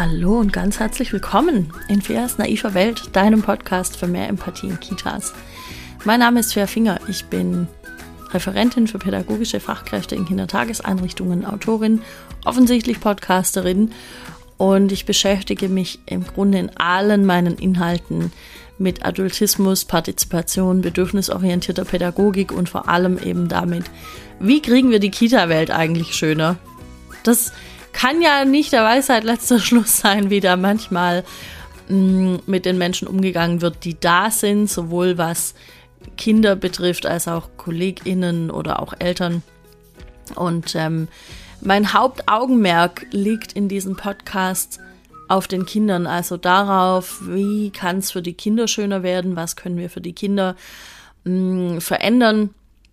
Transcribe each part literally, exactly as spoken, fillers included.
Hallo und ganz herzlich willkommen in Feas naiver Welt, deinem Podcast für mehr Empathie in Kitas. Mein Name ist Fea Finger, ich bin Referentin für pädagogische Fachkräfte in Kindertageseinrichtungen, Autorin, offensichtlich Podcasterin und ich beschäftige mich im Grunde in allen meinen Inhalten mit Adultismus, Partizipation, bedürfnisorientierter Pädagogik und vor allem eben damit, wie kriegen wir die Kita-Welt eigentlich schöner? Das kann ja nicht der Weisheit letzter Schluss sein, wie da manchmal mh, mit den Menschen umgegangen wird, die da sind, sowohl was Kinder betrifft, als auch KollegInnen oder auch Eltern. Und ähm, mein Hauptaugenmerk liegt in diesem Podcast auf den Kindern, also darauf, wie kann es für die Kinder schöner werden, was können wir für die Kinder mh, verändern.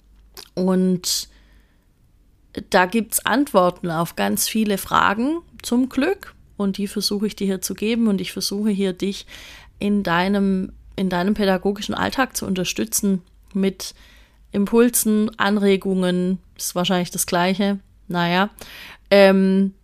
Und da gibt es Antworten auf ganz viele Fragen, zum Glück. Und die versuche ich dir hier zu geben. Und ich versuche hier, dich in deinem, in deinem pädagogischen Alltag zu unterstützen mit Impulsen, Anregungen. Das ist wahrscheinlich das Gleiche. Naja. Ähm,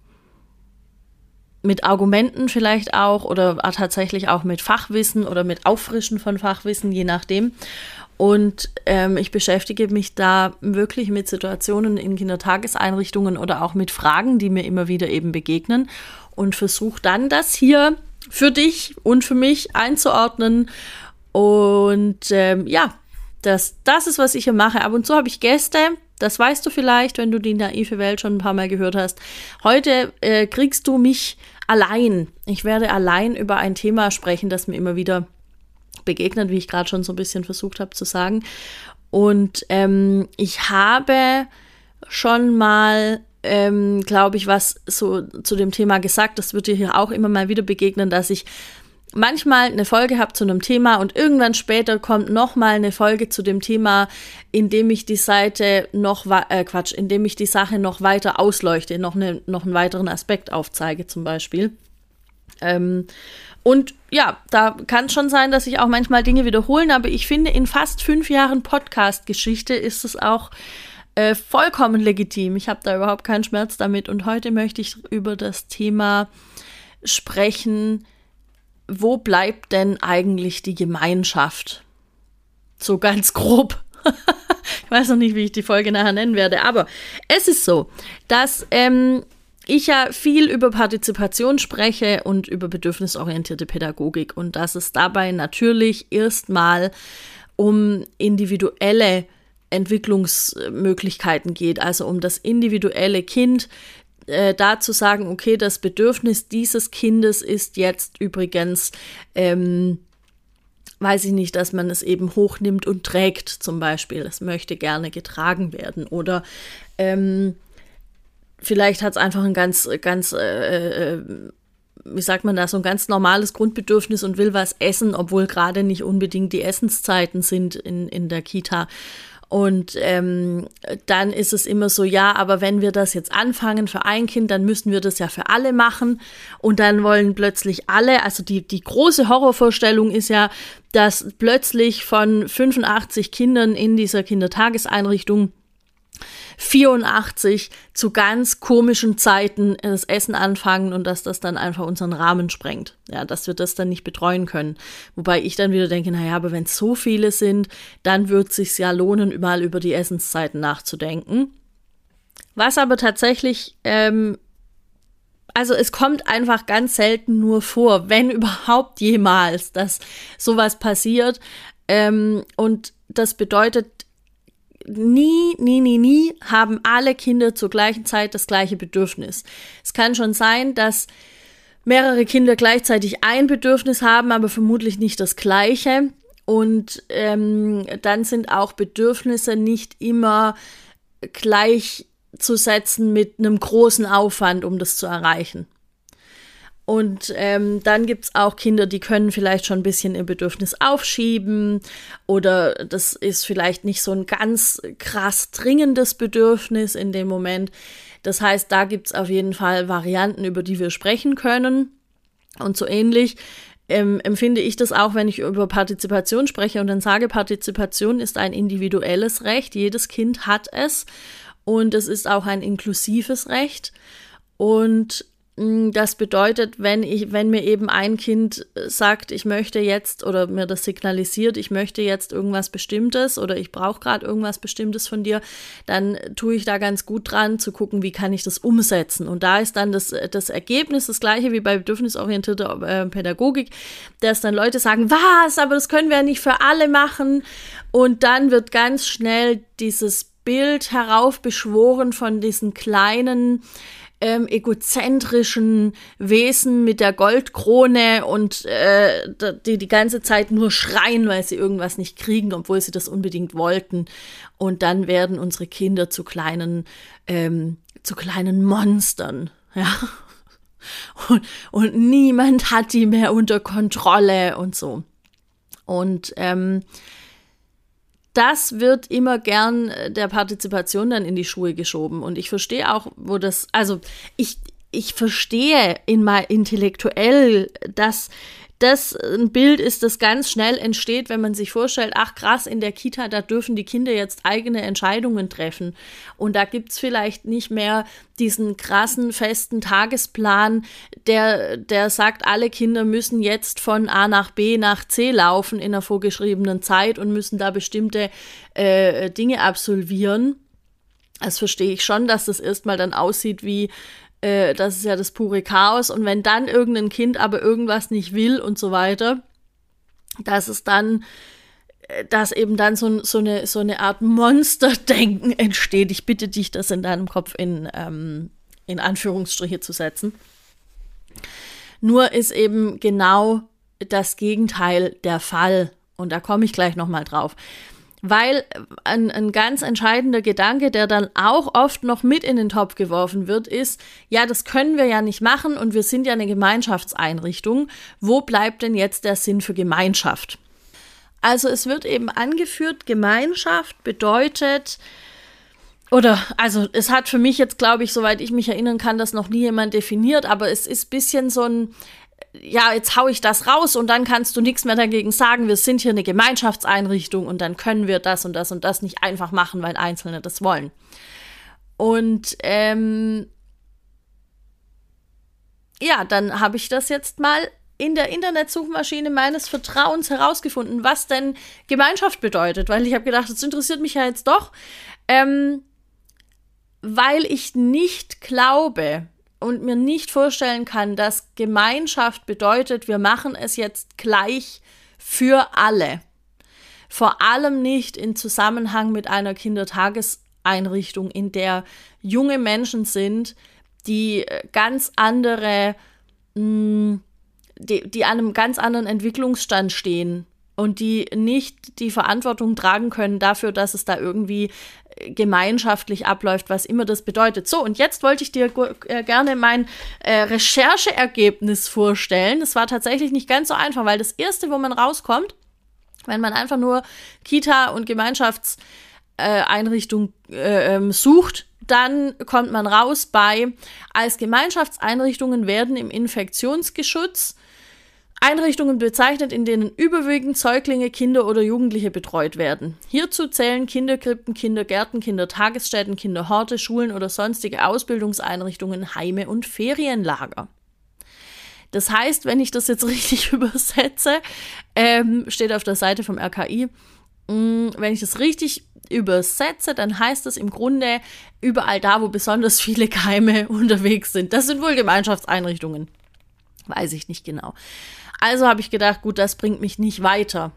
mit Argumenten vielleicht auch oder tatsächlich auch mit Fachwissen oder mit Auffrischen von Fachwissen, je nachdem. Und ähm, ich beschäftige mich da wirklich mit Situationen in Kindertageseinrichtungen oder auch mit Fragen, die mir immer wieder eben begegnen und versuche dann das hier für dich und für mich einzuordnen. Und ähm, ja, das, das ist, was ich hier mache. Ab und zu habe ich Gäste, das weißt du vielleicht, wenn du die naive Welt schon ein paar Mal gehört hast. Heute äh, kriegst du mich allein. Ich werde allein über ein Thema sprechen, das mir immer wieder begegnet, wie ich gerade schon so ein bisschen versucht habe zu sagen. Und ähm, ich habe schon mal, ähm, glaube ich, was so zu dem Thema gesagt. Das wird dir hier auch immer mal wieder begegnen, dass ich manchmal eine Folge habe zu einem Thema und irgendwann später kommt noch mal eine Folge zu dem Thema, indem ich die Seite noch, äh, Quatsch, indem ich die Sache noch weiter ausleuchte, noch, eine, noch einen weiteren Aspekt aufzeige zum Beispiel. Ähm, und ja, da kann es schon sein, dass sich auch manchmal Dinge wiederholen, aber ich finde, in fast fünf Jahren Podcast-Geschichte ist es auch äh, vollkommen legitim. Ich habe da überhaupt keinen Schmerz damit und heute möchte ich über das Thema sprechen, wo bleibt denn eigentlich die Gemeinschaft? So ganz grob. Ich weiß noch nicht, wie ich die Folge nachher nennen werde, aber es ist so, dass ähm, ich ja viel über Partizipation spreche und über bedürfnisorientierte Pädagogik und dass es dabei natürlich erstmal um individuelle Entwicklungsmöglichkeiten geht, also um das individuelle Kind, äh, da zu sagen, okay, das Bedürfnis dieses Kindes ist jetzt übrigens, ähm, weiß ich nicht, dass man es eben hochnimmt und trägt zum Beispiel. Es möchte gerne getragen werden oder ähm, vielleicht hat es einfach ein ganz, ganz, äh, wie sagt man das, so ein ganz normales Grundbedürfnis und will was essen, obwohl gerade nicht unbedingt die Essenszeiten sind in, in der Kita. Und ähm, dann ist es immer so, ja, aber wenn wir das jetzt anfangen für ein Kind, dann müssen wir das ja für alle machen. Und dann wollen plötzlich alle, also die, die große Horrorvorstellung ist ja, dass plötzlich von fünfundachtzig Kindern in dieser Kindertageseinrichtung vierundachtzig zu ganz komischen Zeiten das Essen anfangen und dass das dann einfach unseren Rahmen sprengt. Ja, dass wir das dann nicht betreuen können. Wobei ich dann wieder denke, naja, aber wenn es so viele sind, dann wird es sich ja lohnen, mal über die Essenszeiten nachzudenken. Was aber tatsächlich, ähm, also es kommt einfach ganz selten nur vor, wenn überhaupt jemals, dass sowas passiert. Ähm, und das bedeutet, Nie, nie, nie, nie haben alle Kinder zur gleichen Zeit das gleiche Bedürfnis. Es kann schon sein, dass mehrere Kinder gleichzeitig ein Bedürfnis haben, aber vermutlich nicht das gleiche. Und ähm, dann sind auch Bedürfnisse nicht immer gleichzusetzen mit einem großen Aufwand, um das zu erreichen. Und ähm, dann gibt es auch Kinder, die können vielleicht schon ein bisschen ihr Bedürfnis aufschieben oder das ist vielleicht nicht so ein ganz krass dringendes Bedürfnis in dem Moment. Das heißt, da gibt es auf jeden Fall Varianten, über die wir sprechen können. Und so ähnlich ähm, empfinde ich das auch, wenn ich über Partizipation spreche und dann sage, Partizipation ist ein individuelles Recht. Jedes Kind hat es und es ist auch ein inklusives Recht. Und Das bedeutet, wenn ich, wenn mir eben ein Kind sagt, ich möchte jetzt oder mir das signalisiert, ich möchte jetzt irgendwas Bestimmtes oder ich brauche gerade irgendwas Bestimmtes von dir, dann tue ich da ganz gut dran zu gucken, wie kann ich das umsetzen. Und da ist dann das, das Ergebnis das gleiche wie bei bedürfnisorientierter äh, Pädagogik, dass dann Leute sagen, was, aber das können wir ja nicht für alle machen. Und dann wird ganz schnell dieses Bild heraufbeschworen von diesen kleinen Ähm, egozentrischen Wesen mit der Goldkrone und äh, die die ganze Zeit nur schreien, weil sie irgendwas nicht kriegen, obwohl sie das unbedingt wollten. Und dann werden unsere Kinder zu kleinen, ähm, zu kleinen Monstern, ja. Und, und niemand hat die mehr unter Kontrolle und so. Und ähm, das wird immer gern der Partizipation dann in die Schuhe geschoben. Und ich verstehe auch, wo das, also ich, ich verstehe in mal intellektuell, dass das ein Bild ist, das ganz schnell entsteht, wenn man sich vorstellt, ach krass, in der Kita, da dürfen die Kinder jetzt eigene Entscheidungen treffen. Und da gibt's vielleicht nicht mehr diesen krassen, festen Tagesplan, der, der sagt, alle Kinder müssen jetzt von A nach B nach C laufen in einer vorgeschriebenen Zeit und müssen da bestimmte äh, Dinge absolvieren. Das verstehe ich schon, dass das erstmal dann aussieht wie Äh, das ist ja das pure Chaos. Und wenn dann irgendein Kind aber irgendwas nicht will und so weiter, dass es dann, dass eben dann so, so, eine, so eine Art Monsterdenken entsteht. Ich bitte dich, das in deinem Kopf in, ähm, in Anführungsstriche zu setzen. Nur ist eben genau das Gegenteil der Fall. Und da komme ich gleich nochmal drauf. Weil ein, ein ganz entscheidender Gedanke, der dann auch oft noch mit in den Topf geworfen wird, ist, ja, das können wir ja nicht machen und wir sind ja eine Gemeinschaftseinrichtung. Wo bleibt denn jetzt der Sinn für Gemeinschaft? Also es wird eben angeführt, Gemeinschaft bedeutet, oder, also es hat für mich jetzt, glaube ich, soweit ich mich erinnern kann, das noch nie jemand definiert, aber es ist ein bisschen so ein, ja, jetzt hau ich das raus und dann kannst du nichts mehr dagegen sagen, wir sind hier eine Gemeinschaftseinrichtung und dann können wir das und das und das nicht einfach machen, weil Einzelne das wollen. Und ähm, ja, dann habe ich das jetzt mal in der Internetsuchmaschine meines Vertrauens herausgefunden, was denn Gemeinschaft bedeutet, weil ich habe gedacht, das interessiert mich ja jetzt doch, ähm, weil ich nicht glaube und mir nicht vorstellen kann, dass Gemeinschaft bedeutet, wir machen es jetzt gleich für alle. Vor allem nicht in Zusammenhang mit einer Kindertageseinrichtung, in der junge Menschen sind, die ganz andere, mh, die, die an einem ganz anderen Entwicklungsstand stehen und die nicht die Verantwortung tragen können dafür, dass es da irgendwie gemeinschaftlich abläuft, was immer das bedeutet. So, und jetzt wollte ich dir äh, gerne mein äh, Rechercheergebnis vorstellen. Das war tatsächlich nicht ganz so einfach, weil das Erste, wo man rauskommt, wenn man einfach nur Kita- und Gemeinschaftseinrichtung äh, äh, sucht, dann kommt man raus bei, als Gemeinschaftseinrichtungen werden im Infektionsgeschutz Einrichtungen bezeichnet, in denen überwiegend Säuglinge, Kinder oder Jugendliche betreut werden. Hierzu zählen Kinderkrippen, Kindergärten, Kindertagesstätten, Kinderhorte, Schulen oder sonstige Ausbildungseinrichtungen, Heime und Ferienlager. Das heißt, wenn ich das jetzt richtig übersetze, ähm, steht auf der Seite vom R K I, mh, wenn ich das richtig übersetze, dann heißt das im Grunde überall da, wo besonders viele Keime unterwegs sind. Das sind wohl Gemeinschaftseinrichtungen. Weiß ich nicht genau. Also habe ich gedacht, gut, das bringt mich nicht weiter.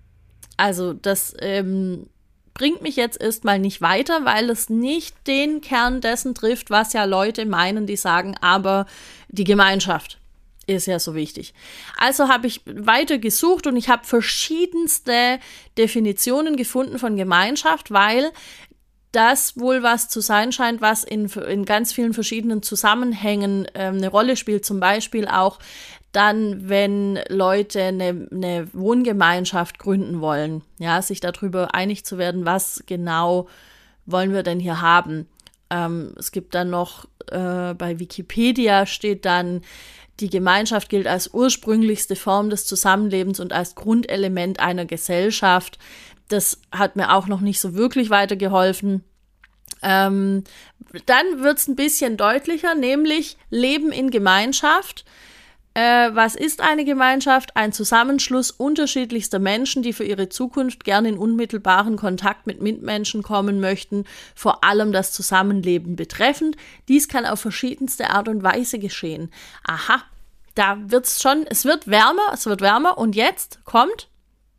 Also das ähm, bringt mich jetzt erstmal nicht weiter, weil es nicht den Kern dessen trifft, was ja Leute meinen, die sagen, aber die Gemeinschaft ist ja so wichtig. Also habe ich weiter gesucht und ich habe verschiedenste Definitionen gefunden von Gemeinschaft, weil das wohl was zu sein scheint, was in, in ganz vielen verschiedenen Zusammenhängen ähm, eine Rolle spielt. Zum Beispiel auch dann, wenn Leute eine, eine Wohngemeinschaft gründen wollen, ja, sich darüber einig zu werden, was genau wollen wir denn hier haben. Ähm, es gibt dann noch, äh, bei Wikipedia steht dann, die Gemeinschaft gilt als ursprünglichste Form des Zusammenlebens und als Grundelement einer Gesellschaft. Das hat mir auch noch nicht so wirklich weitergeholfen. Ähm, dann wird es ein bisschen deutlicher, nämlich Leben in Gemeinschaft. Äh, was ist eine Gemeinschaft? Ein Zusammenschluss unterschiedlichster Menschen, die für ihre Zukunft gerne in unmittelbaren Kontakt mit Mitmenschen kommen möchten, vor allem das Zusammenleben betreffend. Dies kann auf verschiedenste Art und Weise geschehen. Aha, da wird's schon, es wird wärmer, es wird wärmer und jetzt kommt,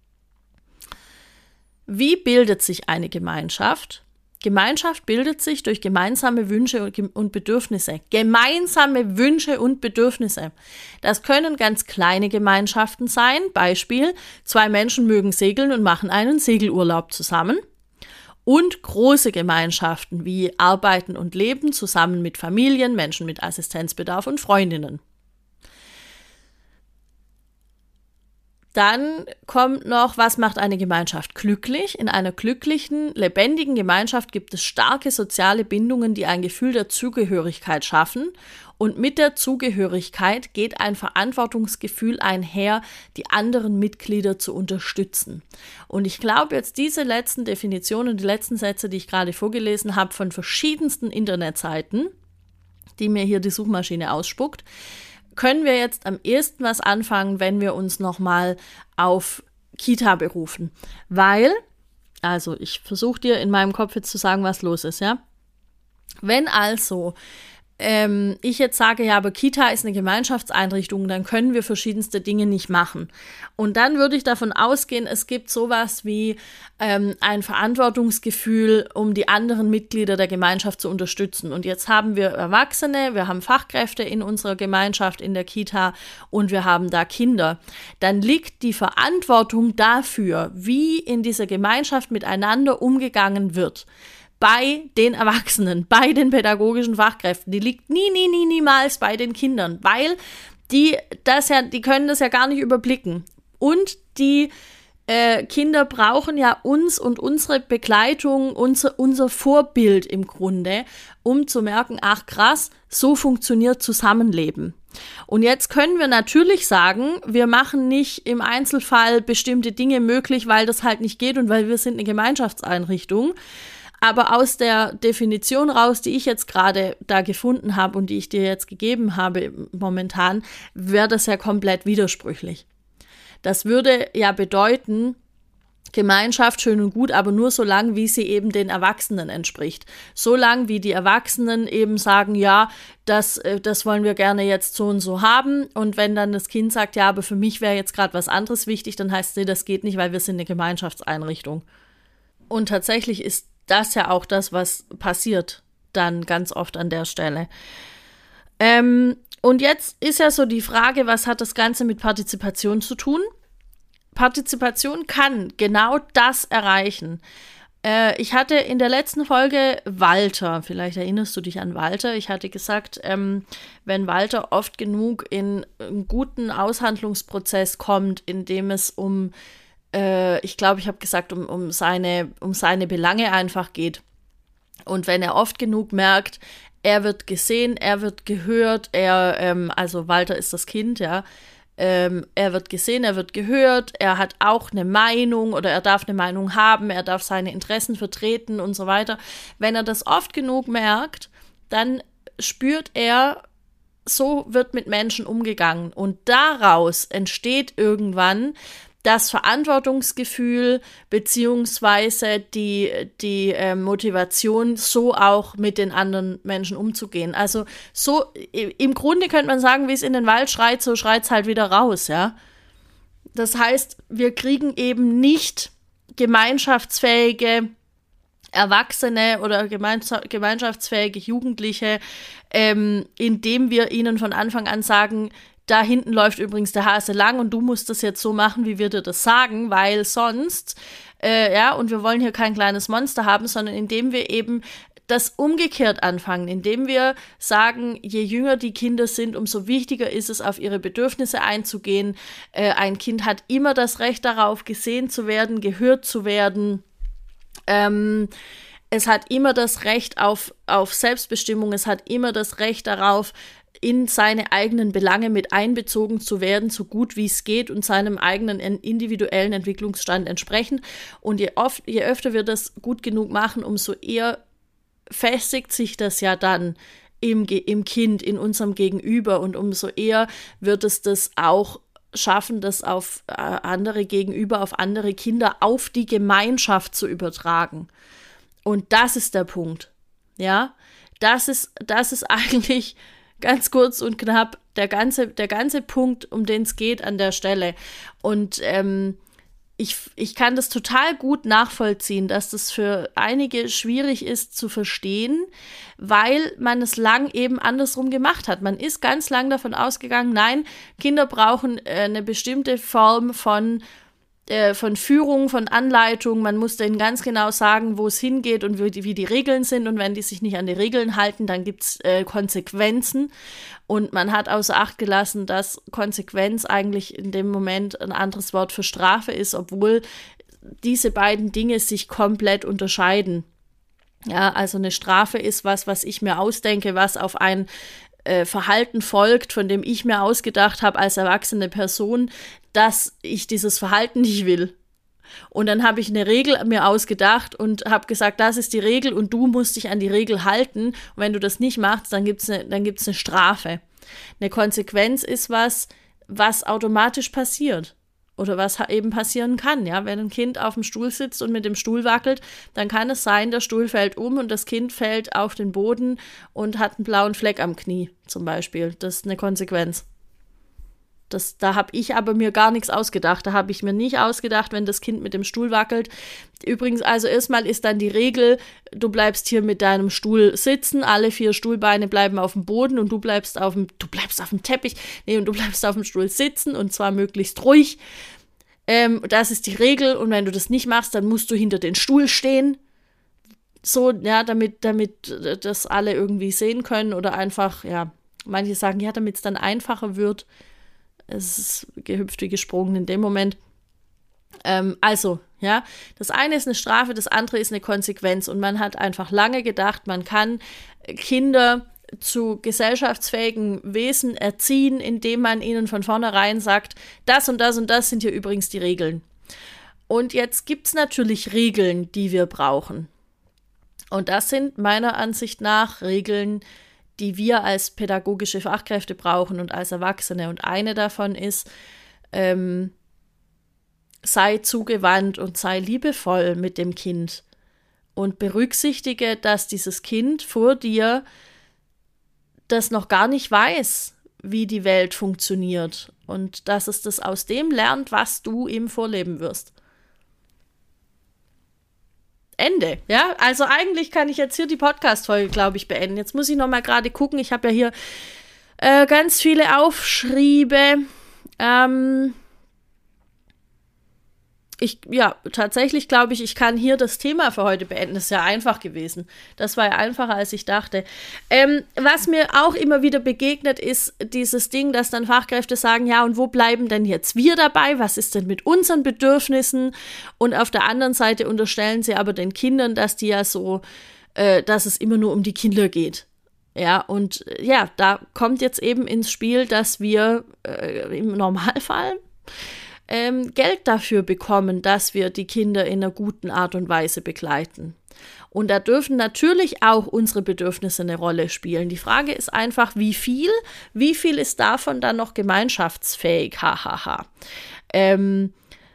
wie bildet sich eine Gemeinschaft? Gemeinschaft bildet sich durch gemeinsame Wünsche und Bedürfnisse. Gemeinsame Wünsche und Bedürfnisse. Das können ganz kleine Gemeinschaften sein. Beispiel, zwei Menschen mögen segeln und machen einen Segelurlaub zusammen. Und große Gemeinschaften wie Arbeiten und Leben zusammen mit Familien, Menschen mit Assistenzbedarf und Freundinnen. Dann kommt noch, was macht eine Gemeinschaft glücklich? In einer glücklichen, lebendigen Gemeinschaft gibt es starke soziale Bindungen, die ein Gefühl der Zugehörigkeit schaffen. Und mit der Zugehörigkeit geht ein Verantwortungsgefühl einher, die anderen Mitglieder zu unterstützen. Und ich glaube jetzt, diese letzten Definitionen, die letzten Sätze, die ich gerade vorgelesen habe, von verschiedensten Internetseiten, die mir hier die Suchmaschine ausspuckt, können wir jetzt am ehesten was anfangen, wenn wir uns nochmal auf Kita berufen. Weil, also ich versuche dir in meinem Kopf jetzt zu sagen, was los ist, ja. Wenn also ähm, ich jetzt sage, ja, aber Kita ist eine Gemeinschaftseinrichtung, dann können wir verschiedenste Dinge nicht machen. Und dann würde ich davon ausgehen, es gibt sowas wie ähm, ein Verantwortungsgefühl, um die anderen Mitglieder der Gemeinschaft zu unterstützen. Und jetzt haben wir Erwachsene, wir haben Fachkräfte in unserer Gemeinschaft, in der Kita und wir haben da Kinder. Dann liegt die Verantwortung dafür, wie in dieser Gemeinschaft miteinander umgegangen wird, bei den Erwachsenen, bei den pädagogischen Fachkräften. Die liegt nie, nie, nie, niemals bei den Kindern, weil die das ja, die können das ja gar nicht überblicken. Und die äh, Kinder brauchen ja uns und unsere Begleitung, unser, unser Vorbild im Grunde, um zu merken, ach krass, so funktioniert Zusammenleben. Und jetzt können wir natürlich sagen, wir machen nicht im Einzelfall bestimmte Dinge möglich, weil das halt nicht geht und weil wir sind eine Gemeinschaftseinrichtung. Aber aus der Definition raus, die ich jetzt gerade da gefunden habe und die ich dir jetzt gegeben habe momentan, wäre das ja komplett widersprüchlich. Das würde ja bedeuten, Gemeinschaft schön und gut, aber nur so lang, wie sie eben den Erwachsenen entspricht. So lang, wie die Erwachsenen eben sagen, ja, das, das wollen wir gerne jetzt so und so haben. Und wenn dann das Kind sagt, ja, aber für mich wäre jetzt gerade was anderes wichtig, dann heißt es, nee, das geht nicht, weil wir sind eine Gemeinschaftseinrichtung. Und tatsächlich ist das ist ja auch das, was passiert dann ganz oft an der Stelle. Ähm, und jetzt ist ja so die Frage, was hat das Ganze mit Partizipation zu tun? Partizipation kann genau das erreichen. Äh, ich hatte in der letzten Folge Walter, vielleicht erinnerst du dich an Walter, ich hatte gesagt, ähm, wenn Walter oft genug in einen guten Aushandlungsprozess kommt, in dem es um ich glaube, ich habe gesagt, um, um, seine, um seine Belange einfach geht. Und wenn er oft genug merkt, er wird gesehen, er wird gehört, er, ähm, also Walter ist das Kind, ja, ähm, er wird gesehen, er wird gehört, er hat auch eine Meinung oder er darf eine Meinung haben, er darf seine Interessen vertreten und so weiter. Wenn er das oft genug merkt, dann spürt er, so wird mit Menschen umgegangen. Und daraus entsteht irgendwann das Verantwortungsgefühl beziehungsweise die, die äh, Motivation, so auch mit den anderen Menschen umzugehen. Also so, im Grunde könnte man sagen, wie es in den Wald schreit, so schreit es halt wieder raus, ja. Das heißt, wir kriegen eben nicht gemeinschaftsfähige Erwachsene oder gemeinschaftsfähige Jugendliche, ähm, indem wir ihnen von Anfang an sagen, da hinten läuft übrigens der Hase lang und du musst das jetzt so machen, wie wir dir das sagen, weil sonst, äh, ja, und wir wollen hier kein kleines Monster haben, sondern indem wir eben das umgekehrt anfangen, indem wir sagen, je jünger die Kinder sind, umso wichtiger ist es, auf ihre Bedürfnisse einzugehen. Äh, ein Kind hat immer das Recht darauf, gesehen zu werden, gehört zu werden. Ähm, es hat immer das Recht auf, auf Selbstbestimmung, es hat immer das Recht darauf, in seine eigenen Belange mit einbezogen zu werden, so gut wie es geht und seinem eigenen individuellen Entwicklungsstand entsprechend. Und je, oft, je öfter wir das gut genug machen, umso eher festigt sich das ja dann im, im Kind, in unserem Gegenüber und umso eher wird es das auch schaffen, das auf äh, andere Gegenüber, auf andere Kinder, auf die Gemeinschaft zu übertragen. Und das ist der Punkt. Ja, das ist, das ist eigentlich ganz kurz und knapp der ganze, der ganze Punkt, um den es geht an der Stelle. Und ähm, ich, ich kann das total gut nachvollziehen, dass das für einige schwierig ist zu verstehen, weil man es lang eben andersrum gemacht hat. Man ist ganz lang davon ausgegangen, nein, Kinder brauchen äh, eine bestimmte Form von von Führung, von Anleitung, man muss denen ganz genau sagen, wo es hingeht und wie die, wie die Regeln sind und wenn die sich nicht an die Regeln halten, dann gibt es äh, Konsequenzen und man hat außer Acht gelassen, dass Konsequenz eigentlich in dem Moment ein anderes Wort für Strafe ist, obwohl diese beiden Dinge sich komplett unterscheiden. Ja, also eine Strafe ist was, was ich mir ausdenke, was auf ein äh, Verhalten folgt, von dem ich mir ausgedacht habe als erwachsene Person, dass ich dieses Verhalten nicht will. Und dann habe ich eine Regel mir ausgedacht und habe gesagt, das ist die Regel und du musst dich an die Regel halten. Und wenn du das nicht machst, dann gibt es eine, dann gibt's eine Strafe. Eine Konsequenz ist was, was automatisch passiert. Oder was eben passieren kann, ja. Wenn ein Kind auf dem Stuhl sitzt und mit dem Stuhl wackelt, dann kann es sein, der Stuhl fällt um und das Kind fällt auf den Boden und hat einen blauen Fleck am Knie zum Beispiel. Das ist eine Konsequenz. Das, da habe ich aber mir gar nichts ausgedacht. Da habe ich mir nicht ausgedacht, wenn das Kind mit dem Stuhl wackelt. Übrigens, also erstmal ist dann die Regel, du bleibst hier mit deinem Stuhl sitzen, alle vier Stuhlbeine bleiben auf dem Boden und du bleibst auf dem, du bleibst auf dem Teppich, nee, und du bleibst auf dem Stuhl sitzen und zwar möglichst ruhig. Ähm, das ist die Regel und wenn du das nicht machst, dann musst du hinter den Stuhl stehen. So, ja, damit, damit das alle irgendwie sehen können oder einfach, ja, manche sagen, ja, damit es dann einfacher wird. Es ist gehüpft wie gesprungen in dem Moment. Ähm, also, ja, das eine ist eine Strafe, das andere ist eine Konsequenz. Und man hat einfach lange gedacht, man kann Kinder zu gesellschaftsfähigen Wesen erziehen, indem man ihnen von vornherein sagt, das und das und das sind hier übrigens die Regeln. Und jetzt gibt es natürlich Regeln, die wir brauchen. Und das sind meiner Ansicht nach Regeln, die wir als pädagogische Fachkräfte brauchen und als Erwachsene. Und eine davon ist, ähm, sei zugewandt und sei liebevoll mit dem Kind und berücksichtige, dass dieses Kind vor dir das noch gar nicht weiß, wie die Welt funktioniert und dass es das aus dem lernt, was du ihm vorleben wirst. Ende, ja, also eigentlich kann ich jetzt hier die Podcast-Folge, glaube ich, beenden. Jetzt muss ich noch mal gerade gucken, ich habe ja hier äh, ganz viele Aufschriebe. Ähm, ich, ja, tatsächlich glaube ich, ich kann hier das Thema für heute beenden. Das ist ja einfach gewesen. Das war ja einfacher, als ich dachte. Ähm, was mir auch immer wieder begegnet, ist dieses Ding, dass dann Fachkräfte sagen, ja, und wo bleiben denn jetzt wir dabei? Was ist denn mit unseren Bedürfnissen? Und auf der anderen Seite unterstellen sie aber den Kindern, dass die ja so, äh, dass es immer nur um die Kinder geht. Ja, und äh, ja, da kommt jetzt eben ins Spiel, dass wir äh, im Normalfall Ähm, Geld dafür bekommen, dass wir die Kinder in einer guten Art und Weise begleiten. Und da dürfen natürlich auch unsere Bedürfnisse eine Rolle spielen. Die Frage ist einfach, wie viel? Wie viel ist davon dann noch gemeinschaftsfähig? Hahaha. Ähm,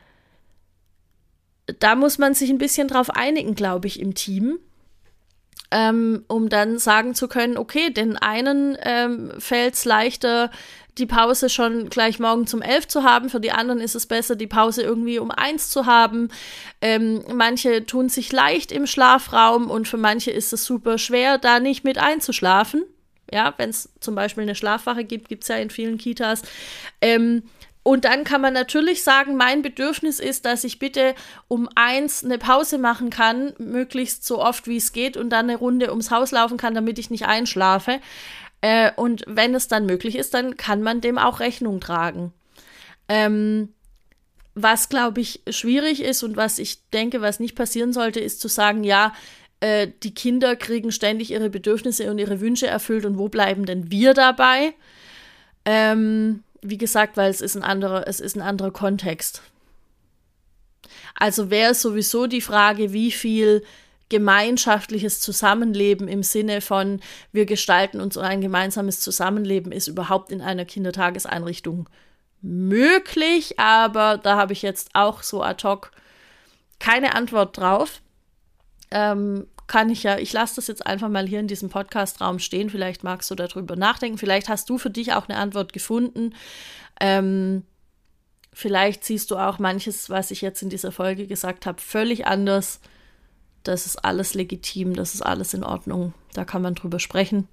da muss man sich ein bisschen drauf einigen, glaube ich, im Team. Ähm, um dann sagen zu können, okay, den einen ähm, fällt es leichter, die Pause schon gleich morgen um elf zu haben. Für die anderen ist es besser, die Pause irgendwie um eins zu haben. Ähm, manche tun sich leicht im Schlafraum und für manche ist es super schwer, da nicht mit einzuschlafen. Ja, wenn es zum Beispiel eine Schlafwache gibt, gibt es ja in vielen Kitas. Ähm, und dann kann man natürlich sagen, mein Bedürfnis ist, dass ich bitte um eins eine Pause machen kann, möglichst so oft wie es geht und dann eine Runde ums Haus laufen kann, damit ich nicht einschlafe. Äh, und wenn es dann möglich ist, dann kann man dem auch Rechnung tragen. Ähm, was, glaube ich, schwierig ist und was ich denke, was nicht passieren sollte, ist zu sagen, ja, äh, die Kinder kriegen ständig ihre Bedürfnisse und ihre Wünsche erfüllt und wo bleiben denn wir dabei? Ähm, wie gesagt, weil es ist ein anderer, es ist ein anderer Kontext. Also wäre es sowieso die Frage, wie viel gemeinschaftliches Zusammenleben im Sinne von, wir gestalten uns ein gemeinsames Zusammenleben, ist überhaupt in einer Kindertageseinrichtung möglich, aber da habe ich jetzt auch so ad hoc keine Antwort drauf. Ähm, kann ich ja, ich lasse das jetzt einfach mal hier in diesem Podcast-Raum stehen, vielleicht magst du darüber nachdenken, vielleicht hast du für dich auch eine Antwort gefunden. Ähm, vielleicht siehst du auch manches, was ich jetzt in dieser Folge gesagt habe, völlig anders. Das ist alles legitim, das ist alles in Ordnung, da kann man drüber sprechen.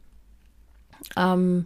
Ähm,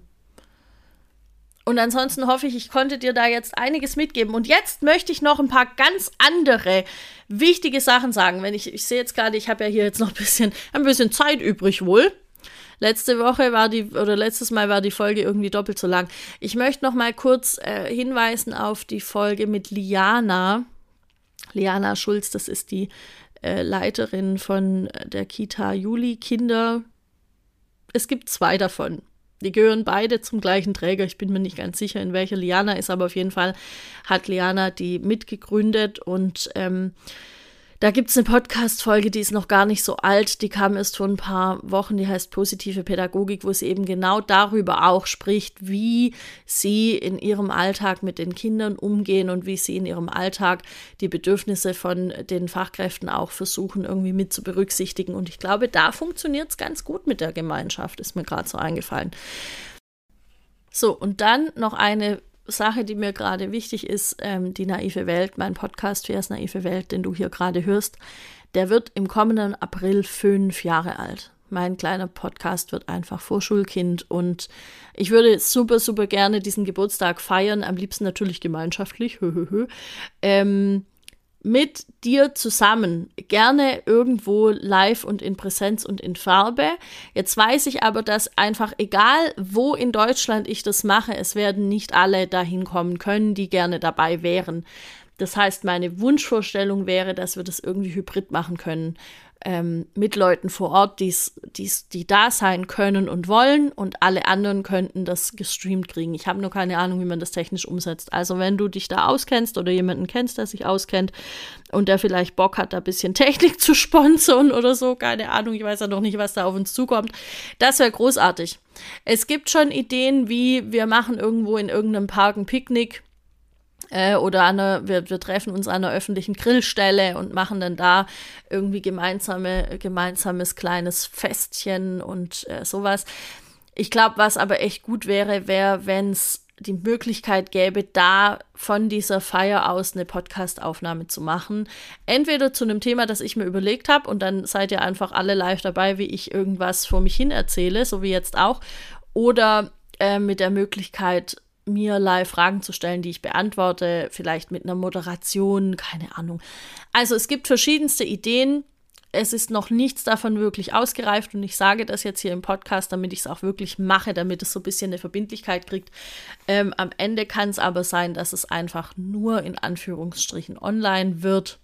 Und ansonsten hoffe ich, ich konnte dir da jetzt einiges mitgeben. Und jetzt möchte ich noch ein paar ganz andere wichtige Sachen sagen. Wenn ich, ich sehe jetzt gerade, ich habe ja hier jetzt noch ein bisschen, ein bisschen Zeit übrig wohl. Letzte Woche war die, oder letztes Mal war die Folge irgendwie doppelt so lang. Ich möchte noch mal kurz äh, hinweisen auf die Folge mit Liana. Liana Schulz, das ist die äh, Leiterin von der Kita Juli Kinder. Es gibt zwei davon. Die gehören beide zum gleichen Träger. Ich bin mir nicht ganz sicher, in welcher Liana ist, aber auf jeden Fall hat Liana die mitgegründet. Und ähm, da gibt es eine Podcast-Folge, die ist noch gar nicht so alt. Die kam erst vor ein paar Wochen, die heißt Positive Pädagogik, wo sie eben genau darüber auch spricht, wie sie in ihrem Alltag mit den Kindern umgehen und wie sie in ihrem Alltag die Bedürfnisse von den Fachkräften auch versuchen, irgendwie mit zu berücksichtigen. Und ich glaube, da funktioniert es ganz gut mit der Gemeinschaft, ist mir gerade so eingefallen. So, und dann noch eine Sache, die mir gerade wichtig ist, ähm, die Naive Welt, mein Podcast Feas Naive Welt, den du hier gerade hörst, der wird im kommenden April fünf Jahre alt. Mein kleiner Podcast wird einfach Vorschulkind und ich würde super, super gerne diesen Geburtstag feiern, am liebsten natürlich gemeinschaftlich, hö, hö, hö, ähm, mit dir zusammen, gerne irgendwo live und in Präsenz und in Farbe. Jetzt weiß ich aber, dass einfach egal, wo in Deutschland ich das mache, es werden nicht alle dahin kommen können, die gerne dabei wären. Das heißt, meine Wunschvorstellung wäre, dass wir das irgendwie hybrid machen können, ähm, mit Leuten vor Ort, die's, die's, die da sein können und wollen und alle anderen könnten das gestreamt kriegen. Ich habe nur keine Ahnung, wie man das technisch umsetzt. Also wenn du dich da auskennst oder jemanden kennst, der sich auskennt und der vielleicht Bock hat, da ein bisschen Technik zu sponsern oder so, keine Ahnung, ich weiß ja noch nicht, was da auf uns zukommt, das wäre großartig. Es gibt schon Ideen, wie wir machen irgendwo in irgendeinem Park ein Picknick, Äh, oder an einer, wir, wir treffen uns an einer öffentlichen Grillstelle und machen dann da irgendwie gemeinsame, gemeinsames kleines Festchen und äh, sowas. Ich glaube, was aber echt gut wäre, wäre, wenn es die Möglichkeit gäbe, da von dieser Feier aus eine Podcast-Aufnahme zu machen. Entweder zu einem Thema, das ich mir überlegt habe und dann seid ihr einfach alle live dabei, wie ich irgendwas vor mich hin erzähle, so wie jetzt auch. Oder äh, mit der Möglichkeit, mir live Fragen zu stellen, die ich beantworte, vielleicht mit einer Moderation, keine Ahnung. Also es gibt verschiedenste Ideen. Es ist noch nichts davon wirklich ausgereift und ich sage das jetzt hier im Podcast, damit ich es auch wirklich mache, damit es so ein bisschen eine Verbindlichkeit kriegt. Ähm, am Ende kann es aber sein, dass es einfach nur in Anführungsstrichen online wird.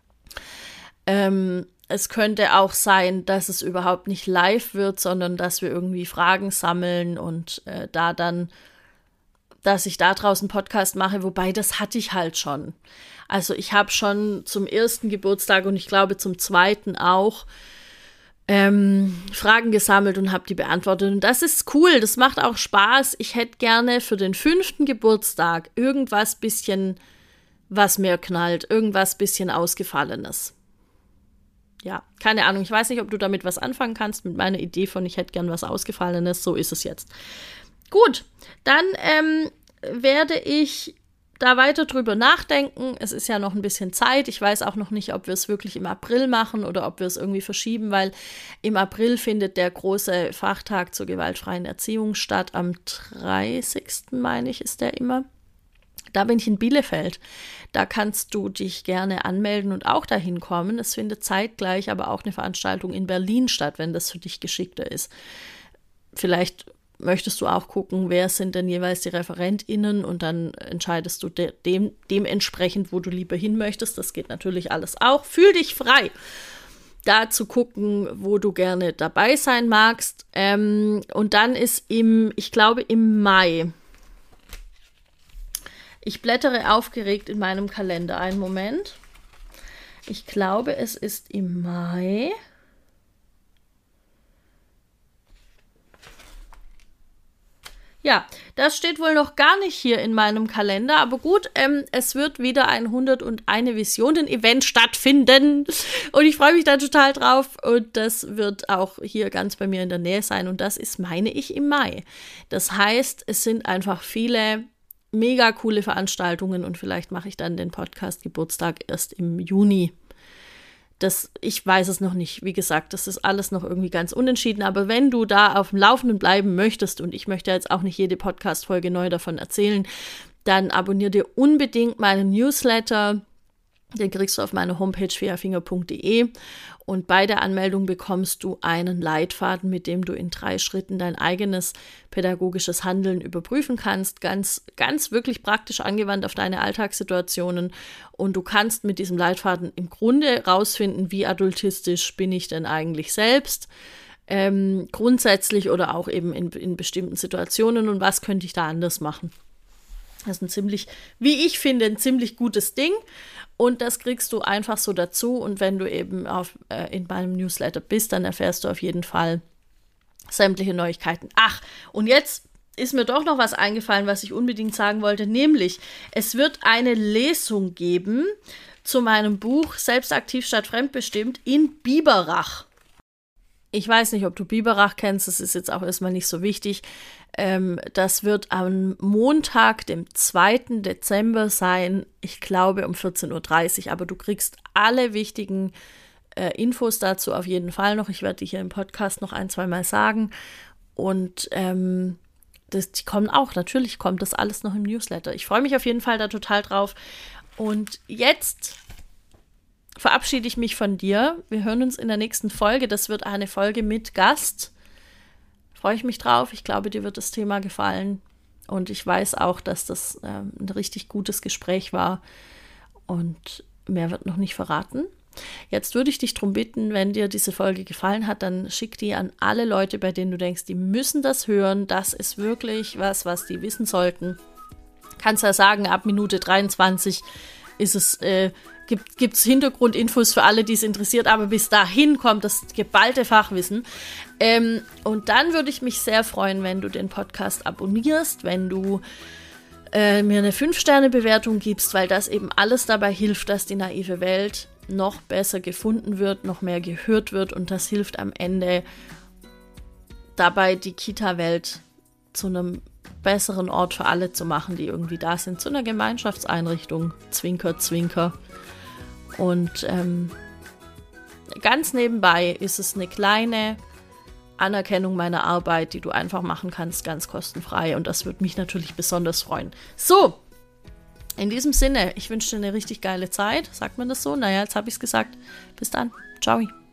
Ähm, es könnte auch sein, dass es überhaupt nicht live wird, sondern dass wir irgendwie Fragen sammeln und äh, da dann dass ich da draußen einen Podcast mache, wobei das hatte ich halt schon. Also ich habe schon zum ersten Geburtstag und ich glaube zum zweiten auch ähm, Fragen gesammelt und habe die beantwortet. Und das ist cool, das macht auch Spaß. Ich hätte gerne für den fünften Geburtstag irgendwas bisschen, was mehr knallt, irgendwas bisschen Ausgefallenes. Ja, keine Ahnung, ich weiß nicht, ob du damit was anfangen kannst, mit meiner Idee von ich hätte gern was Ausgefallenes, so ist es jetzt. Gut, dann ähm, werde ich da weiter drüber nachdenken. Es ist ja noch ein bisschen Zeit. Ich weiß auch noch nicht, ob wir es wirklich im April machen oder ob wir es irgendwie verschieben, weil im April findet der große Fachtag zur gewaltfreien Erziehung statt. Am dreißigsten meine ich, ist der immer. Da bin ich in Bielefeld. Da kannst du dich gerne anmelden und auch dahin kommen. Es findet zeitgleich aber auch eine Veranstaltung in Berlin statt, wenn das für dich geschickter ist. Vielleicht möchtest du auch gucken, wer sind denn jeweils die ReferentInnen und dann entscheidest du de- dem, dementsprechend, wo du lieber hin möchtest. Das geht natürlich alles auch. Fühl dich frei, da zu gucken, wo du gerne dabei sein magst. Ähm, und dann ist im, ich glaube im Mai, ich blättere aufgeregt in meinem Kalender. Einen Moment. Ich glaube, es ist im Mai. Ja, das steht wohl noch gar nicht hier in meinem Kalender, aber gut, ähm, es wird wieder ein hunderteins Visionen-Event stattfinden und ich freue mich da total drauf und das wird auch hier ganz bei mir in der Nähe sein und das ist, meine ich, im Mai. Das heißt, es sind einfach viele mega coole Veranstaltungen und vielleicht mache ich dann den Podcast Geburtstag erst im Juni. Das, ich weiß es noch nicht. Wie gesagt, das ist alles noch irgendwie ganz unentschieden. Aber wenn du da auf dem Laufenden bleiben möchtest, und ich möchte jetzt auch nicht jede Podcast-Folge neu davon erzählen, dann abonnier dir unbedingt meinen Newsletter. Den kriegst du auf meiner Homepage feafinger punkt de und bei der Anmeldung bekommst du einen Leitfaden, mit dem du in drei Schritten dein eigenes pädagogisches Handeln überprüfen kannst. Ganz, ganz wirklich praktisch angewandt auf deine Alltagssituationen und du kannst mit diesem Leitfaden im Grunde rausfinden, wie adultistisch bin ich denn eigentlich selbst, ähm, grundsätzlich oder auch eben in, in bestimmten Situationen und was könnte ich da anders machen. Das ist ein ziemlich, wie ich finde, ein ziemlich gutes Ding. Und das kriegst du einfach so dazu. Und wenn du eben auf, äh, in meinem Newsletter bist, dann erfährst du auf jeden Fall sämtliche Neuigkeiten. Ach, und jetzt ist mir doch noch was eingefallen, was ich unbedingt sagen wollte. Nämlich, es wird eine Lesung geben zu meinem Buch Selbstaktiv statt fremdbestimmt in Biberach. Ich weiß nicht, ob du Biberach kennst, das ist jetzt auch erstmal nicht so wichtig. Ähm, das wird am Montag, dem zweiten Dezember sein, ich glaube um vierzehn Uhr dreißig, aber du kriegst alle wichtigen äh, Infos dazu auf jeden Fall noch. Ich werde die hier im Podcast noch ein, zwei Mal sagen und ähm, das, die kommen auch, natürlich kommt das alles noch im Newsletter. Ich freue mich auf jeden Fall da total drauf und jetzt verabschiede ich mich von dir. Wir hören uns in der nächsten Folge. Das wird eine Folge mit Gast. Freue ich mich drauf. Ich glaube, dir wird das Thema gefallen. Und ich weiß auch, dass das ähm, ein richtig gutes Gespräch war. Und mehr wird noch nicht verraten. Jetzt würde ich dich darum bitten, wenn dir diese Folge gefallen hat, dann schick die an alle Leute, bei denen du denkst, die müssen das hören. Das ist wirklich was, was die wissen sollten. Kannst ja sagen, ab Minute dreiundzwanzig ist es äh, gibt es Hintergrundinfos für alle, die es interessiert, aber bis dahin kommt das geballte Fachwissen. Ähm, und dann würde ich mich sehr freuen, wenn du den Podcast abonnierst, wenn du äh, mir eine fünf Sterne Bewertung gibst, weil das eben alles dabei hilft, dass die naive Welt noch besser gefunden wird, noch mehr gehört wird und das hilft am Ende dabei, die Kita-Welt zu einem besseren Ort für alle zu machen, die irgendwie da sind, zu einer Gemeinschaftseinrichtung, Zwinker, Zwinker. Und ähm, ganz nebenbei ist es eine kleine Anerkennung meiner Arbeit, die du einfach machen kannst, ganz kostenfrei. Und das würde mich natürlich besonders freuen. So, in diesem Sinne, ich wünsche dir eine richtig geile Zeit. Sagt man das so? Naja, jetzt habe ich es gesagt. Bis dann. Ciao.